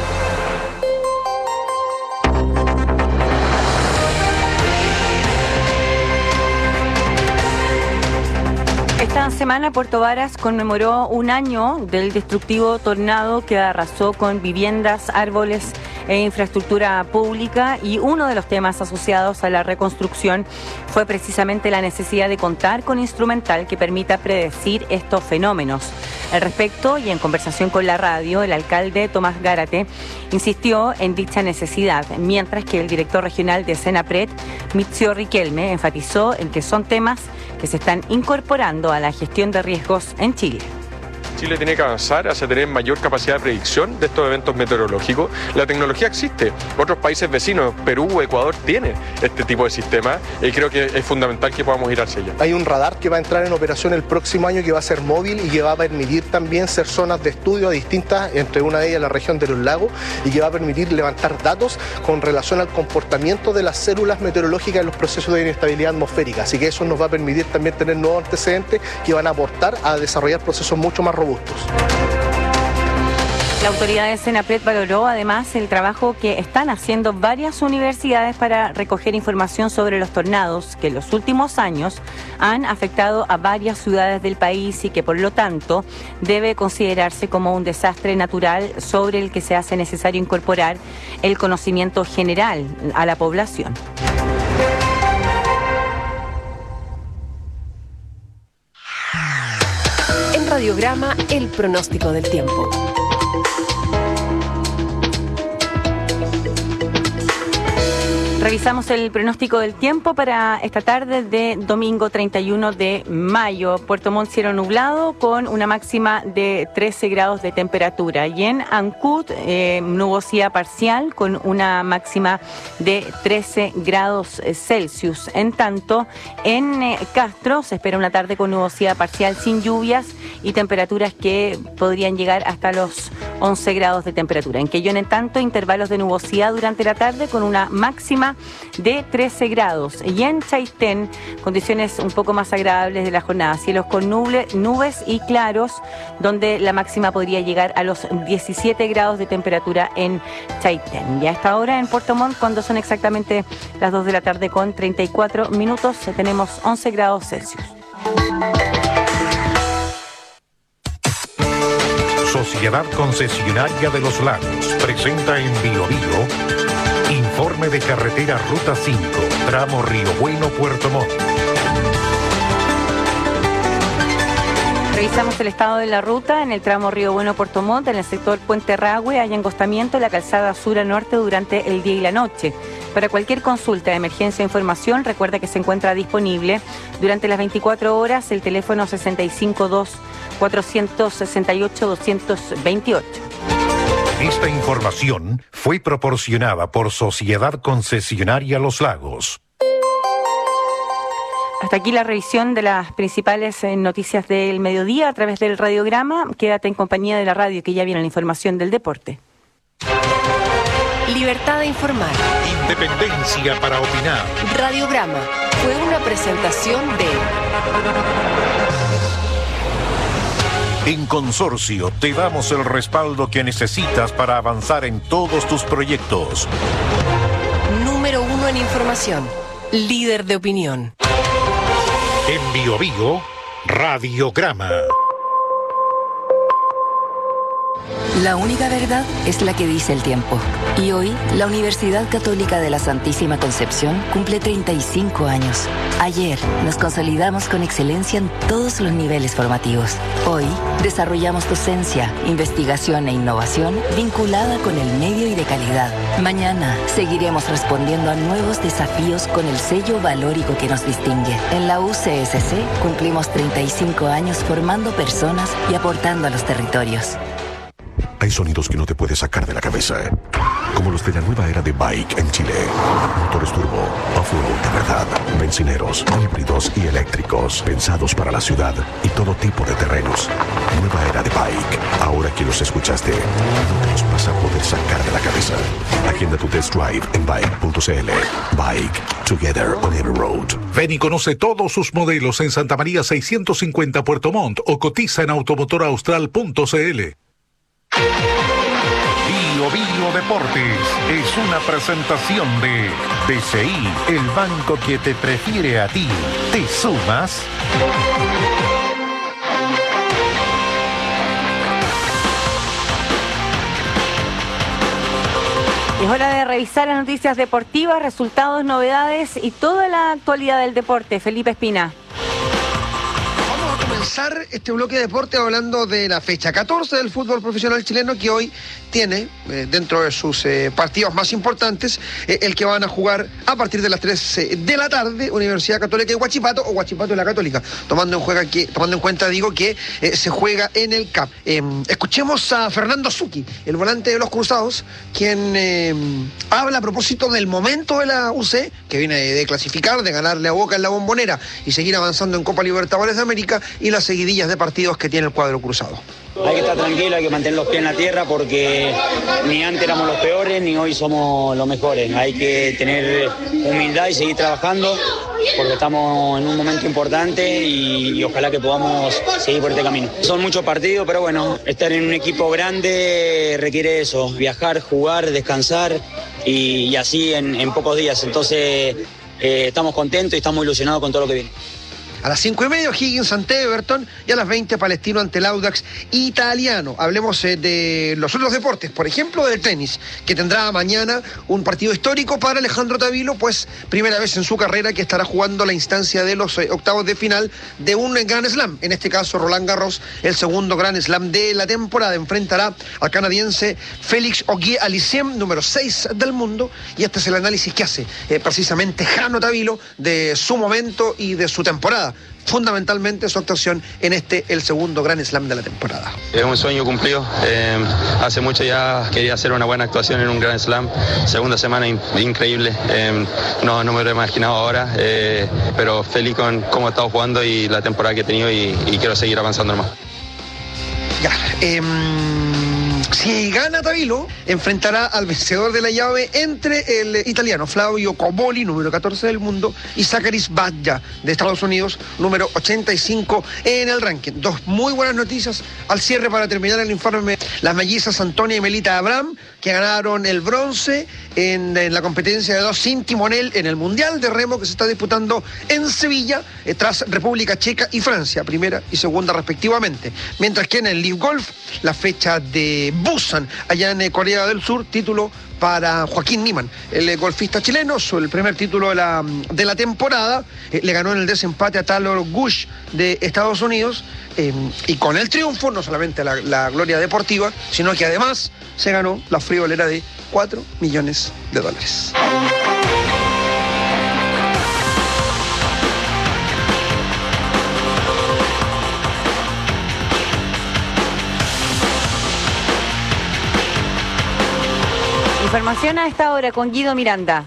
Speaker 6: Esta semana Puerto Varas conmemoró un año del destructivo tornado que arrasó con viviendas, árboles e infraestructura pública, y uno de los temas asociados a la reconstrucción fue precisamente la necesidad de contar con instrumental que permita predecir estos fenómenos. Al respecto, y en conversación con la radio, el alcalde Tomás Gárate insistió en dicha necesidad, mientras que el director regional de Senapred, Mizio Riquelme, enfatizó en que son temas que se están incorporando a la gestión de riesgos en Chile.
Speaker 23: Chile tiene que avanzar hacia tener mayor capacidad de predicción de estos eventos meteorológicos. La tecnología existe. Otros países vecinos, Perú, Ecuador, tienen este tipo de sistema y creo que es fundamental que podamos ir hacia allá.
Speaker 24: Hay un radar que va a entrar en operación el próximo año que va a ser móvil y que va a permitir también ser zonas de estudio distintas, entre una de ellas la región de los lagos, y que va a permitir levantar datos con relación al comportamiento de las células meteorológicas en los procesos de inestabilidad atmosférica. Así que eso nos va a permitir también tener nuevos antecedentes que van a aportar a desarrollar procesos mucho más robustos.
Speaker 6: La autoridad de Senapred valoró además el trabajo que están haciendo varias universidades para recoger información sobre los tornados que en los últimos años han afectado a varias ciudades del país y que por lo tanto debe considerarse como un desastre natural sobre el que se hace necesario incorporar el conocimiento general a la población.
Speaker 2: Radiograma, el pronóstico del tiempo.
Speaker 6: Revisamos el pronóstico del tiempo para esta tarde de domingo 31 de mayo. Puerto Montt, cielo nublado con una máxima de 13 grados de temperatura. Y en Ancud, nubosidad parcial con una máxima de 13 grados Celsius. En tanto, en Castro se espera una tarde con nubosidad parcial sin lluvias y temperaturas que podrían llegar hasta los 11 grados de temperatura. En Quellón, en tanto, intervalos de nubosidad durante la tarde con una máxima de 13 grados. Y en Chaitén, condiciones un poco más agradables de la jornada. Cielos con nubes y claros, donde la máxima podría llegar a los 17 grados de temperatura en Chaitén. Y a esta hora en Puerto Montt, cuando son exactamente las 2 de la tarde con 34 minutos, tenemos 11 grados Celsius.
Speaker 5: Sociedad Concesionaria de los Lagos presenta en Bio Bio informe de carretera Ruta 5, tramo Río Bueno, Puerto Montt.
Speaker 6: Revisamos el estado de la ruta en el tramo Río Bueno, Puerto Montt. En el sector Puente Rahue hay engostamiento en la calzada sur a norte durante el día y la noche. Para cualquier consulta de emergencia o información, recuerda que se encuentra disponible durante las 24 horas el teléfono 652-468-228.
Speaker 5: Esta información fue proporcionada por Sociedad Concesionaria Los Lagos.
Speaker 6: Hasta aquí la revisión de las principales noticias del mediodía a través del radiograma. Quédate en compañía de la radio, que ya viene la información del deporte.
Speaker 2: Libertad de informar.
Speaker 5: Independencia para opinar.
Speaker 2: Radiograma fue una presentación de...
Speaker 5: En Consorcio te damos el respaldo que necesitas para avanzar en todos tus proyectos.
Speaker 2: Número 1 en información. Líder de opinión.
Speaker 5: En Bio Bio, Radiograma.
Speaker 4: La única verdad es la que dice el tiempo. Y hoy, la Universidad Católica de la Santísima Concepción cumple 35 años. Ayer, nos consolidamos con excelencia en todos los niveles formativos. Hoy, desarrollamos docencia, investigación e innovación vinculada con el medio y de calidad. Mañana, seguiremos respondiendo a nuevos desafíos con el sello valórico que nos distingue. En la UCSC, cumplimos 35 años formando personas y aportando a los territorios.
Speaker 7: Hay sonidos que no te puedes sacar de la cabeza, como los de la nueva era de Bike en Chile. Motores turbo, off-road de verdad, bencineros, híbridos y eléctricos, pensados para la ciudad y todo tipo de terrenos. Nueva era de Bike. Ahora que los escuchaste, no te los vas a poder sacar de la cabeza. Agenda tu test drive en bike.cl. Bike, together on every road.
Speaker 5: Ven y conoce todos sus modelos en Santa María 650 Puerto Montt o cotiza en automotoraustral.cl. Bio Bio Deportes es una presentación de BCI, el banco que te prefiere a ti. ¿Te sumas?
Speaker 6: Es hora de revisar las noticias deportivas, resultados, novedades y toda la actualidad del deporte. Felipe Espina.
Speaker 8: Este bloque de deporte hablando de la fecha 14 del fútbol profesional chileno, que hoy tiene dentro de sus partidos más importantes el que van a jugar a partir de las 3 de la tarde Universidad Católica y Huachipato, o Huachipato y la Católica, tomando en cuenta que se juega en el CAP. Escuchemos a Fernando Zucchi, el volante de los Cruzados, quien habla a propósito del momento de la UC, que viene de clasificar, de ganarle a Boca en la Bombonera y seguir avanzando en Copa Libertadores de América, y las seguidillas de partidos que tiene el cuadro cruzado.
Speaker 9: Hay que estar tranquilo, hay que mantener los pies en la tierra, porque ni antes éramos los peores ni hoy somos los mejores. Hay que tener humildad y seguir trabajando, porque estamos en un momento importante y ojalá que podamos seguir por este camino. Son muchos partidos, pero bueno, estar en un equipo grande requiere eso, viajar, jugar, descansar y así en pocos días. Entonces estamos contentos y estamos ilusionados con todo lo que viene.
Speaker 8: A las 5:30, Higgins ante Everton, y a las 20, Palestino ante el Audax italiano. Hablemos de los otros deportes, por ejemplo, del tenis, que tendrá mañana un partido histórico para Alejandro Tavilo, pues primera vez en su carrera que estará jugando la instancia de los octavos de final de un Grand Slam. En este caso, Roland Garros, el segundo Grand Slam de la temporada. Enfrentará al canadiense Félix Auger-Aliassime, número 6 del mundo, y este es el análisis que hace precisamente Jano Tavilo de su momento y de su temporada. Fundamentalmente su actuación en el segundo Grand Slam de la temporada.
Speaker 1: Es un sueño cumplido. Hace mucho ya quería hacer una buena actuación en un Grand Slam. Segunda semana increíble. No me lo he imaginado ahora, pero feliz con cómo he estado jugando y la temporada que he tenido y quiero seguir avanzando más.
Speaker 8: Ya, si gana Tavilo, enfrentará al vencedor de la llave entre el italiano Flavio Cobolli, número 14 del mundo, y Zaccharis Badja, de Estados Unidos, número 85 en el ranking. Dos muy buenas noticias al cierre para terminar el informe. Las mellizas Antonia y Melita Abraham, que ganaron el bronce en la competencia de 2 sin timonel en el Mundial de Remo que se está disputando en Sevilla, tras República Checa y Francia, primera y segunda respectivamente. Mientras que en el Live Golf, la fecha de Busan, allá en Corea del Sur, título para Joaquín Niemann, el golfista chileno, el primer título de la temporada. Le ganó en el desempate a Taylor Gush de Estados Unidos, y con el triunfo, no solamente la gloria deportiva, sino que además se ganó la friolera de $4 millones.
Speaker 6: Información a esta hora con Guido Miranda.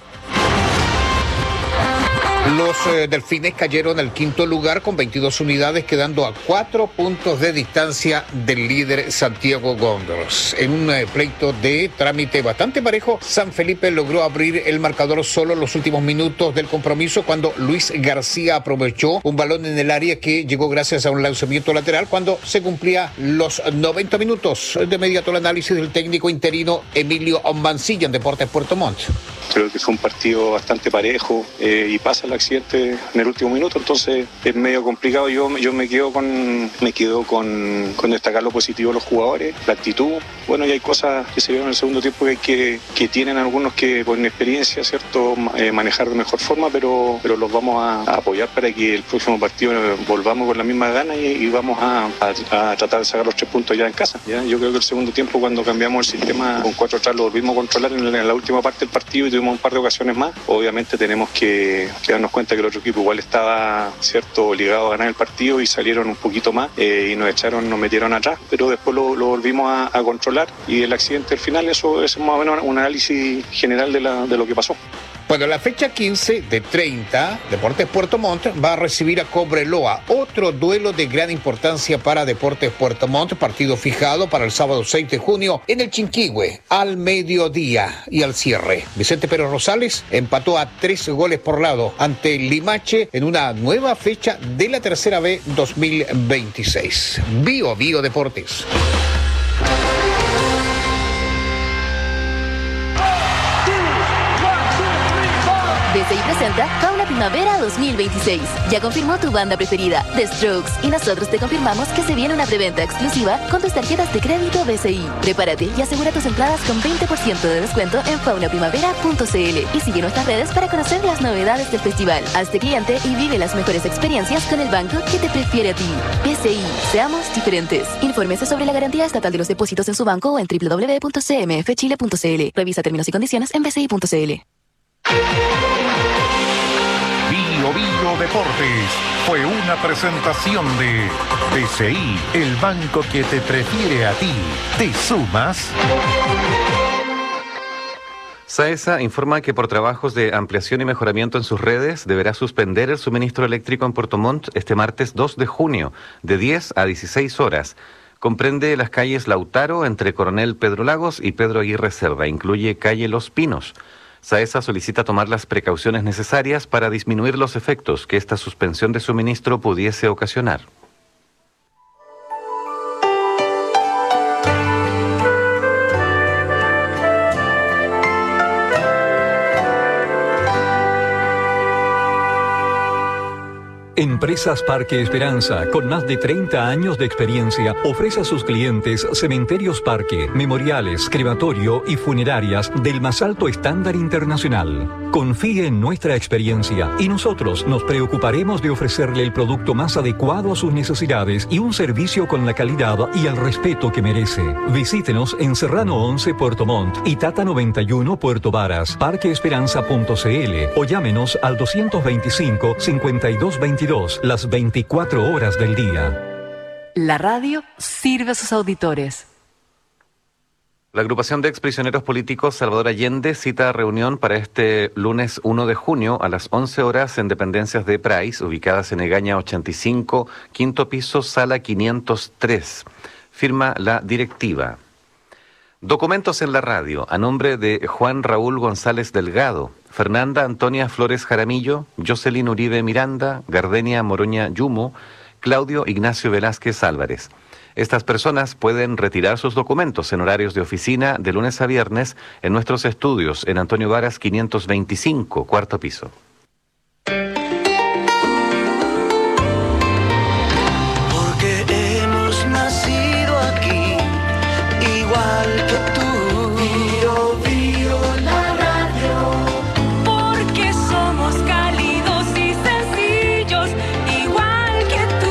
Speaker 10: Los Delfines cayeron al quinto lugar con 22 unidades, quedando a 4 puntos de distancia del líder Santiago Wanderers. En un pleito de trámite bastante parejo, San Felipe logró abrir el marcador solo en los últimos minutos del compromiso, cuando Luis García aprovechó un balón en el área que llegó gracias a un lanzamiento lateral cuando se cumplía los 90 minutos. De inmediato el análisis del técnico interino Emilio Mancilla en Deportes Puerto Montt.
Speaker 11: Creo que fue un partido bastante parejo y pasa el accidente en el último minuto, entonces es medio complicado. Yo me quedo con destacar lo positivo de los jugadores, la actitud. Bueno, y hay cosas que se vieron en el segundo tiempo que tienen algunos que con experiencia, ¿cierto?, manejar de mejor forma, pero los vamos a apoyar para que el próximo partido volvamos con la misma gana y vamos a tratar de sacar los 3 puntos ya en casa, ¿ya? Yo creo que el segundo tiempo, cuando cambiamos el sistema con 4 atrás, lo volvimos a controlar en la última parte del partido y tuvimos un par de ocasiones más. Obviamente tenemos que darnos cuenta que el otro equipo igual estaba, ¿cierto?, obligado a ganar el partido y salieron un poquito más y nos metieron atrás, pero después lo volvimos a controlar, y el accidente al final, eso es más o menos un análisis general de lo que pasó.
Speaker 10: Bueno, la fecha 15 de 30, Deportes Puerto Montt va a recibir a Cobreloa, otro duelo de gran importancia para Deportes Puerto Montt, partido fijado para el sábado 6 de junio en el Chinquihue, al mediodía. Y al cierre, Vicente Pérez Rosales empató a 3 goles por lado ante Limache en una nueva fecha de la Tercera B 2026. Bio Deportes.
Speaker 12: BCI presenta Fauna Primavera 2026. Ya confirmó tu banda preferida, The Strokes, y nosotros te confirmamos que se viene una preventa exclusiva con tus tarjetas de crédito BCI. Prepárate y asegura tus entradas con 20% de descuento en faunaprimavera.cl y sigue nuestras redes para conocer las novedades del festival. Hazte cliente y vive las mejores experiencias con el banco que te prefiere a ti. BCI, seamos diferentes. Infórmese sobre la garantía estatal de los depósitos en su banco o en www.cmfchile.cl. Revisa términos y condiciones en bci.cl.
Speaker 5: Bio Deportes fue una presentación de BCI, el banco que te prefiere a ti. ¿Te sumas?
Speaker 25: SAESA informa que por trabajos de ampliación y mejoramiento en sus redes deberá suspender el suministro eléctrico en Puerto Montt este martes 2 de junio, de 10 a 16 horas. Comprende las calles Lautaro entre Coronel Pedro Lagos y Pedro Aguirre Cerda. Incluye calle Los Pinos. SAESA solicita tomar las precauciones necesarias para disminuir los efectos que esta suspensión de suministro pudiese ocasionar.
Speaker 13: Empresas Parque Esperanza, con más de 30 años de experiencia, ofrece a sus clientes cementerios parque, memoriales, crematorio y funerarias del más alto estándar internacional. Confíe en nuestra experiencia y nosotros nos preocuparemos de ofrecerle el producto más adecuado a sus necesidades y un servicio con la calidad y el respeto que merece. Visítenos en Serrano 11 Puerto Montt y Tata 91 Puerto Varas, parqueesperanza.cl o llámenos al 225-5222 las 24 horas del día.
Speaker 2: La radio sirve a sus auditores.
Speaker 25: La agrupación de exprisioneros políticos Salvador Allende cita reunión para este lunes 1 de junio a las 11 horas en dependencias de Price, ubicadas en Egaña 85, quinto piso, sala 503. Firma la directiva. Documentos en la radio, a nombre de Juan Raúl González Delgado, Fernanda Antonia Flores Jaramillo, Jocelyn Uribe Miranda, Gardenia Moroña Yumo, Claudio Ignacio Velázquez Álvarez. Estas personas pueden retirar sus documentos en horarios de oficina de lunes a viernes en nuestros estudios en Antonio Varas 525, cuarto piso.
Speaker 14: Porque hemos nacido aquí, igual que tú. Bío, Bío, la radio.
Speaker 15: Porque somos cálidos y sencillos, igual que tú.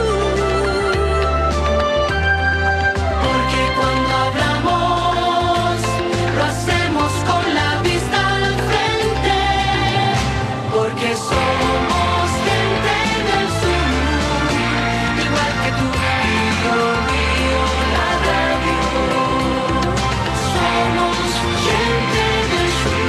Speaker 14: Porque cuando hablamos, lo hacemos con la vista al frente. Porque somos gente del sur, igual que tú. Bío, Bío, la radio. Somos gente del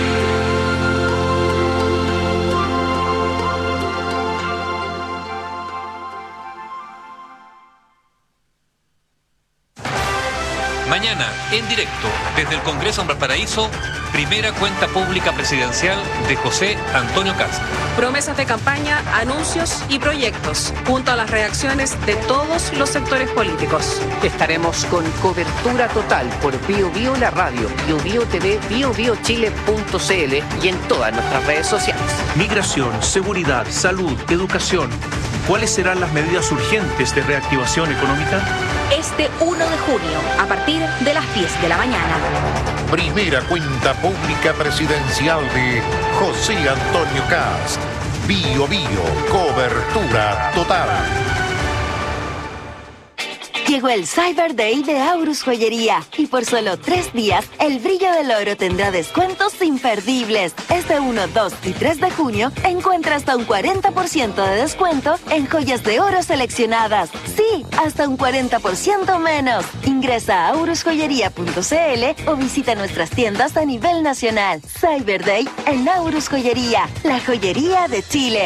Speaker 17: Mañana, en directo, desde el Congreso en Valparaíso, primera cuenta pública presidencial de José Antonio Kast.
Speaker 20: Promesas de campaña, anuncios y proyectos, junto a las reacciones de todos los sectores políticos.
Speaker 26: Estaremos con cobertura total por Bío Bío la radio, Bío Bío TV, biobiochile.cl y en todas nuestras redes sociales.
Speaker 27: Migración, seguridad, salud, educación. ¿Cuáles serán las medidas urgentes de reactivación económica?
Speaker 28: Este 1 de junio, a partir de las 10 de la mañana.
Speaker 5: Primera cuenta pública presidencial de José Antonio Kast. Bío Bío, cobertura total.
Speaker 29: Llegó el Cyber Day de Aurus Joyería y por solo 3 días el brillo del oro tendrá descuentos imperdibles. Este 1, 2 y 3 de junio encuentra hasta un 40% de descuento en joyas de oro seleccionadas. Sí, hasta un 40% menos. Ingresa a aurusjoyería.cl o visita nuestras tiendas a nivel nacional. Cyber Day en Aurus Joyería, la joyería de Chile.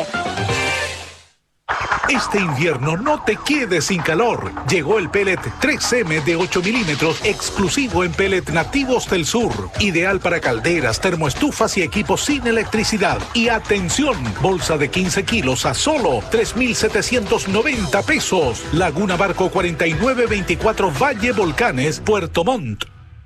Speaker 5: Este invierno no te quedes sin calor. Llegó el pellet 3M de 8 milímetros exclusivo en pellet nativos del sur. Ideal para calderas, termoestufas y equipos sin electricidad. Y atención, bolsa de 15 kilos a solo 3,790 pesos. Laguna Barco 4924 Valle Volcanes, Puerto Montt.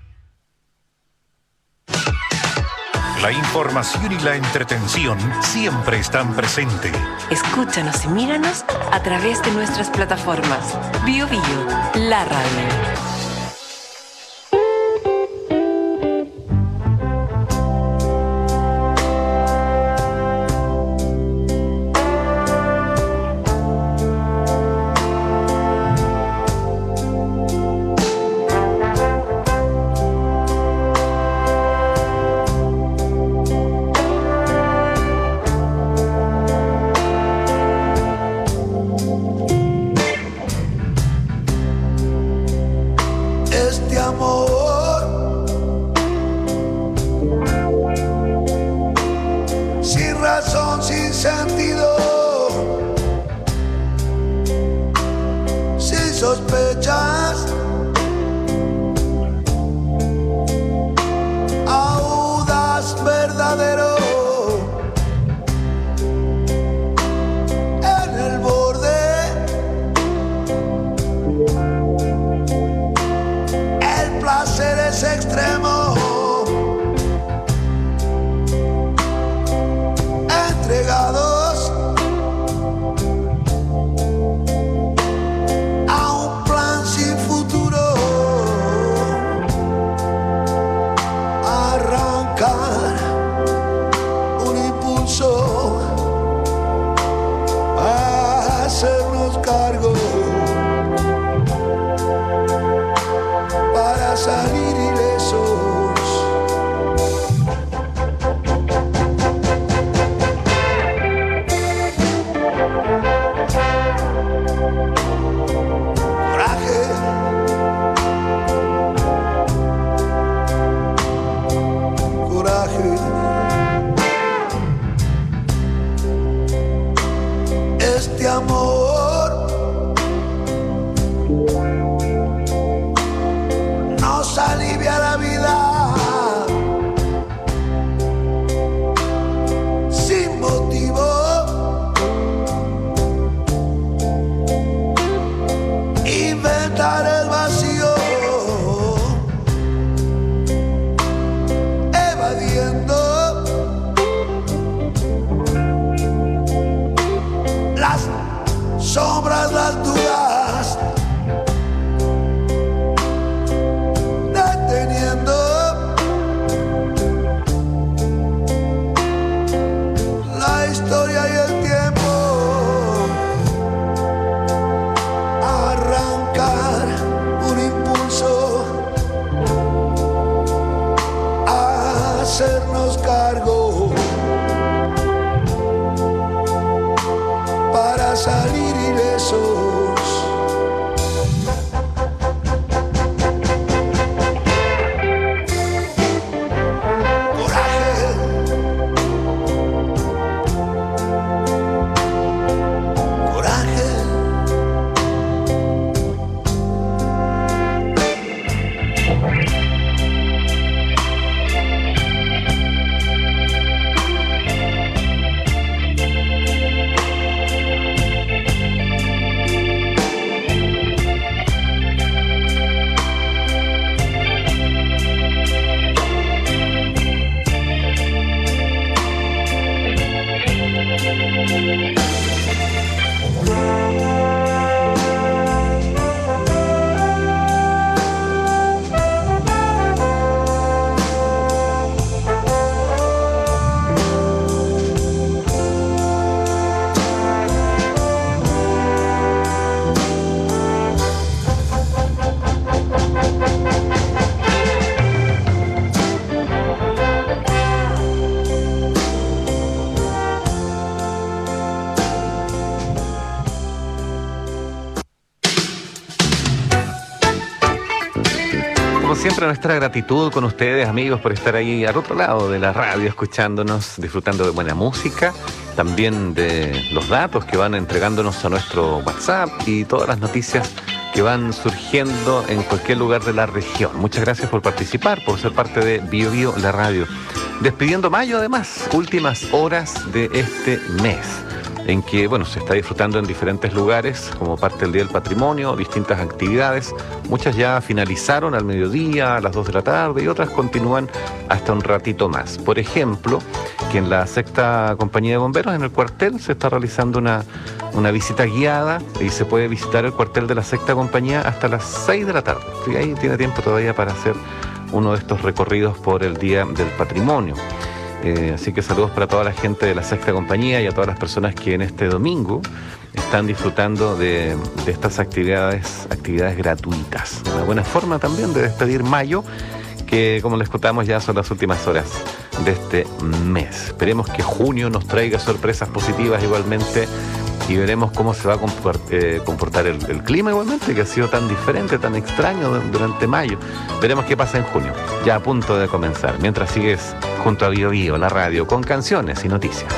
Speaker 5: La información y la entretención siempre están presentes.
Speaker 2: Escúchanos y míranos a través de nuestras plataformas. Bío Bío, la radio.
Speaker 25: Siempre nuestra gratitud con ustedes, amigos, por estar ahí al otro lado de la radio, escuchándonos, disfrutando de buena música, también de los datos que van entregándonos a nuestro WhatsApp y todas las noticias que van surgiendo en cualquier lugar de la región. Muchas gracias por participar, por ser parte de Bio Bio, la radio. Despidiendo mayo, además, últimas horas de este mes, en que, bueno, se está disfrutando en diferentes lugares como parte del Día del Patrimonio, distintas actividades. Muchas ya finalizaron al mediodía, a las 2 de la tarde, y otras continúan hasta un ratito más. Por ejemplo, que en la Sexta Compañía de Bomberos, en el cuartel, se está realizando una visita guiada y se puede visitar el cuartel de la Sexta Compañía hasta las 6 de la tarde. Y ahí tiene tiempo todavía para hacer uno de estos recorridos por el Día del Patrimonio. Así que saludos para toda la gente de la Sexta Compañía y a todas las personas que en este domingo están disfrutando de estas actividades gratuitas. Una buena forma también de despedir mayo, que como les contamos ya son las últimas horas de este mes. Esperemos que junio nos traiga sorpresas positivas igualmente y veremos cómo se va a comportar el clima igualmente, que ha sido tan diferente, tan extraño durante mayo. Veremos qué pasa en junio, ya a punto de comenzar, mientras sigues junto a Bio Bio, la radio, con canciones y noticias.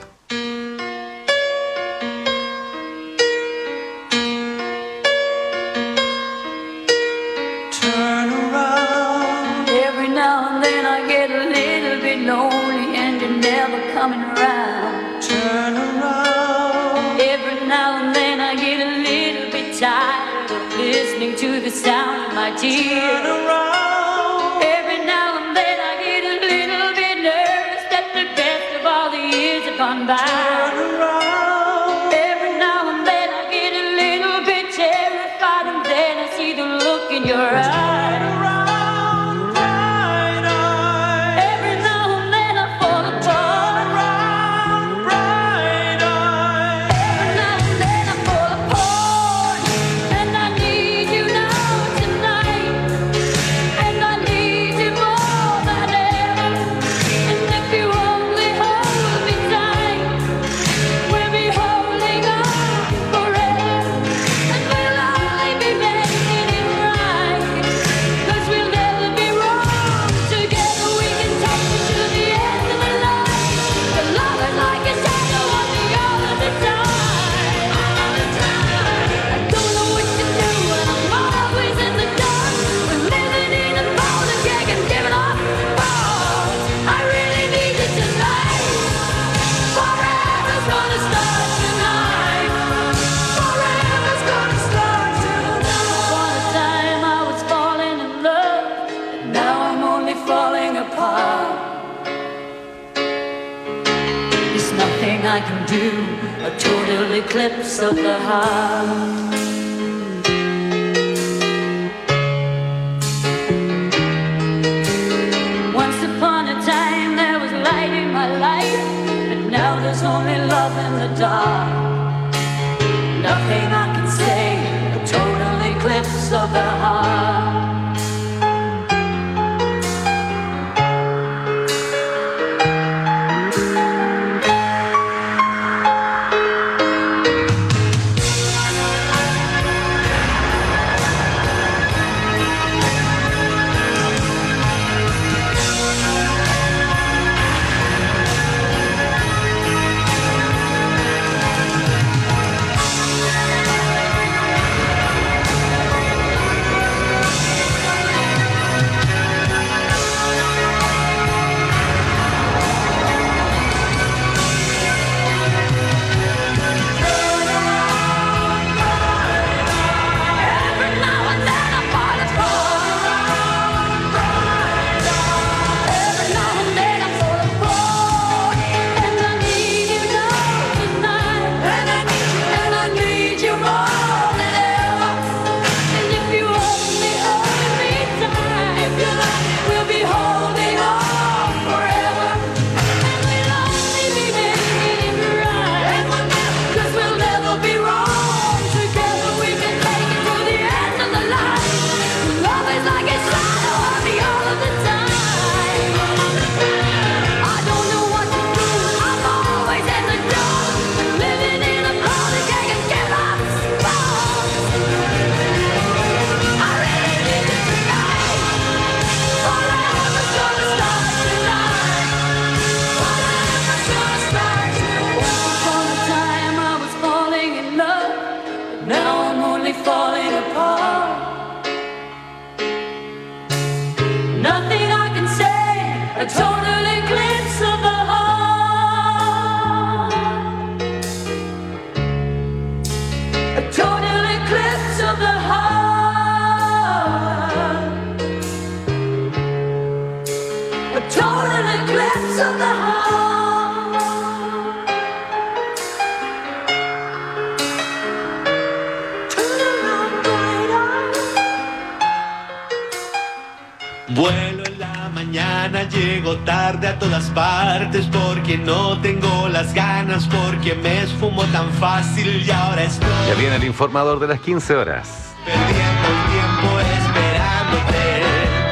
Speaker 14: Turn around. Every now and then I get a little bit lonely and you're never coming around. Turn around. Every now and then I get a little bit tired of listening to the sound of my tears. Turn around. Every now and then I get a little bit nervous that the best of all the years have gone by. Turn around. Every now and then I get a little bit terrified and then I see the look in your eyes. I can do a total eclipse of the heart. Once upon a time there was light in my life, but now there's only love in the dark. Nothing I can say, a total eclipse of the heart.
Speaker 3: llego tarde a todas partes, porque no tengo las ganas, porque me esfumo tan fácil y ahora estoy
Speaker 25: Ya viene el informador de las 15 horas.
Speaker 3: perdiendo el tiempo esperándote.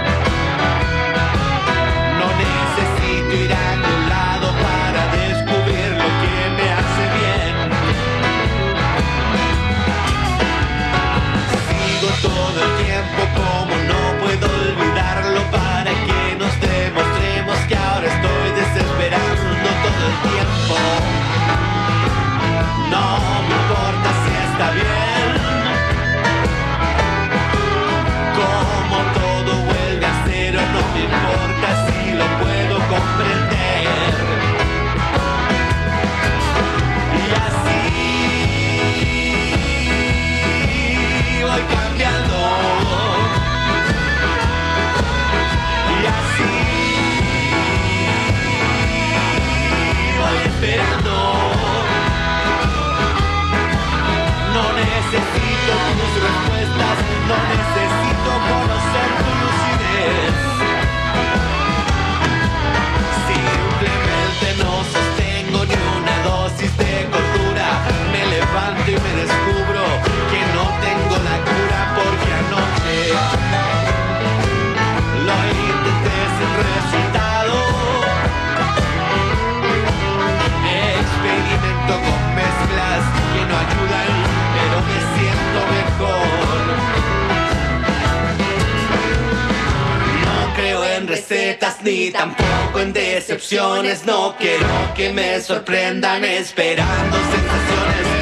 Speaker 3: No necesito ir a ningún lado para descubrir lo que me hace bien. Sigo todo el tiempo como no puedo olvidarlo, para que nos demostremos que ahora estoy desesperando todo el tiempo. No me importa si está bien, como todo vuelve a cero, no me importa si lo puedo comprender. Y así voy cambiando, y así voy esperando. No necesito tus respuestas, no necesito conocer tu lucidez. Simplemente no sostengo ni una dosis de cordura. Me levanto y me descubro que no tengo la cura, porque anoche lo intenté sin resultado. Experimento con mezclas que no ayudan, pero me siento mejor. No creo en recetas ni tampoco en decepciones. No quiero que me sorprendan esperando sensaciones